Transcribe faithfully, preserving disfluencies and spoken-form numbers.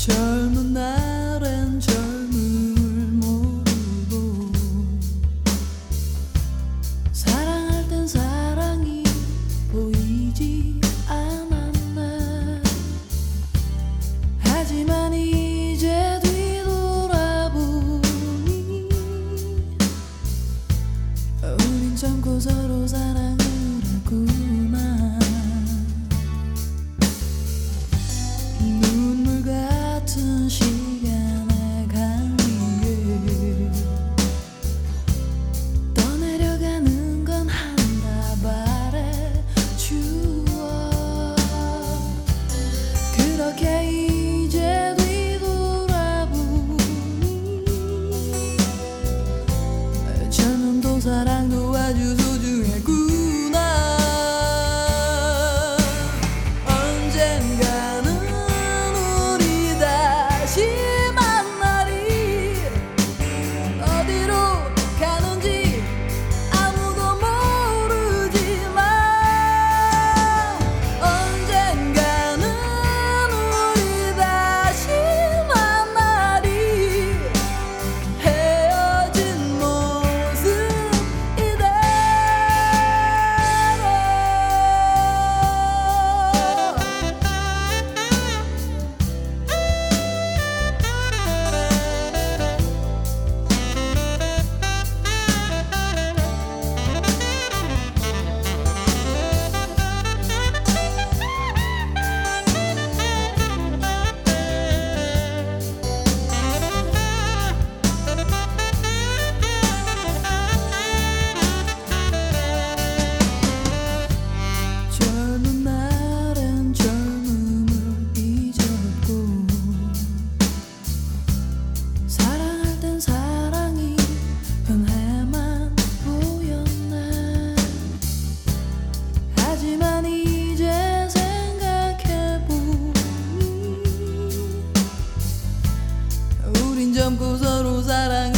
젊은 날엔 젊음을 모르고 사랑할 땐 사랑이 보이지 않았네. 하지만 이제 뒤돌아보니 우린 참고 서로 사랑을 했구나. 눈물 같은 시간의 강 위에 떠내려가는 건 한 다발의 추억. 그렇게 이제 뒤돌아보니 젊음도 사랑도 아주 소중했구나. 언젠가는 우리 다시 만나리. 어디로 가는지 아무도 모르지만 언젠가는 우리 다시 만나리. 헤어진 모습 이대로. 젊은 날엔 젊음을 잊었고 사랑할 땐 사랑이 흔해만 보였네. 하지만 이제 생각해보니 우린 젊고 서로 사랑